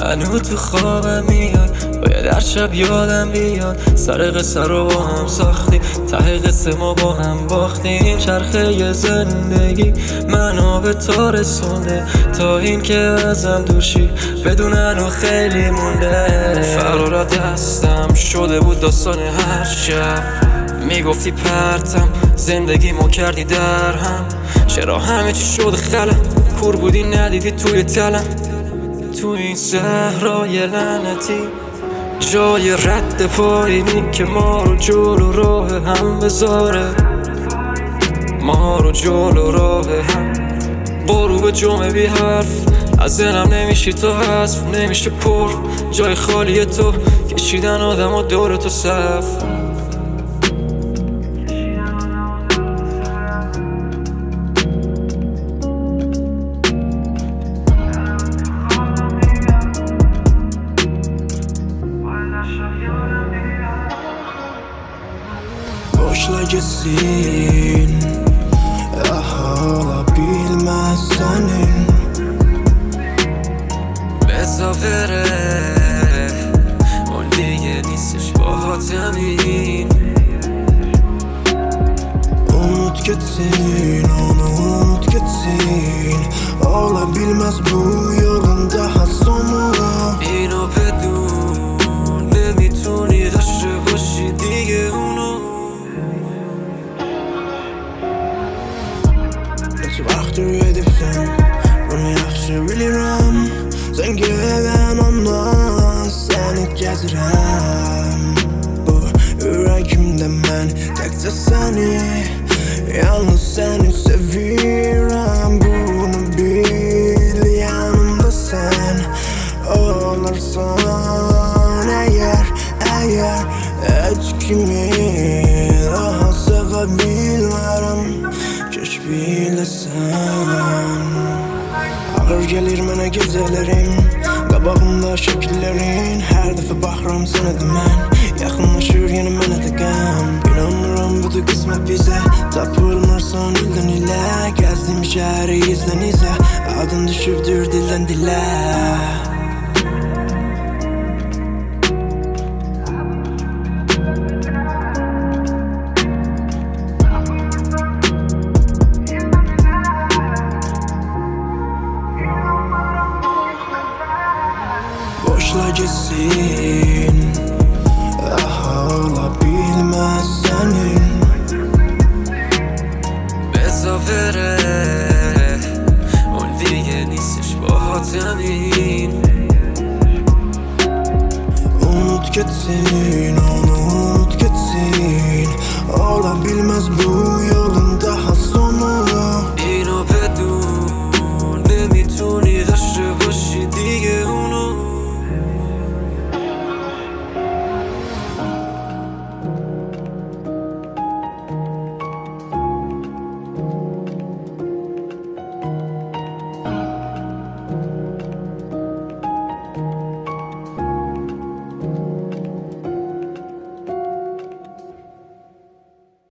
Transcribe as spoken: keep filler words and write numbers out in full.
هنو تو خوابم میاد، باید هر شب یادم بیاد سر قصه رو با هم ساختی، ته قصه ما با هم باختیم. چرخه زندگی منو به تو رسونده تا این که ازم دورشی بدون هنو خیلی مونده. فرار دستم شده بود داستان هر شب، میگفتی پرتم زندگی ما کردی در هم. چرا همه چی شد خلم، کور بودی ندیدی توی تلم. تو این صحرای لعنتی جای رد پایینی که ما رو جلو راه هم بذاره، ما رو جلو راه هم. برو به جمعه بی حرف، از ذهنم نمیشی تو حذف، نمیشه پر جای خالی تو، کشیدن آدم ها دور تو صف. Boşla gitsin, hala bilmez senin. بزا بره اون دیگه نیستش با همین. Unut gitsin, onu unut gitsin. Ola bilmez bu yolun daha sonu. اینو بدون نمیتونی داشته باشی دیگه اونو. Neçə vaxtdır edibsən, bunu yaxşı bilirəm. Sən gələn ondan səni gəzirəm. Bu ürəyimdə mən təkcə səni, yalnız səni sevirəm. Bunu bil, yanımda sən olarsan. Əgər, əgər heç kimi daha sevə bilmərəm, keş biləsən. Ağır gelir mənə gecələrim, qabağımda şəkillərin. Hər dəfə baxıram sənə də mən, yaxınlaşır yenə mənə də qəm. İnanmıram budur qismət bizə, tapılmırsan ildən ilə. Gəzdim şəhəri izdən izə, adın düşübdür dildən dilə. Boşla gitsin,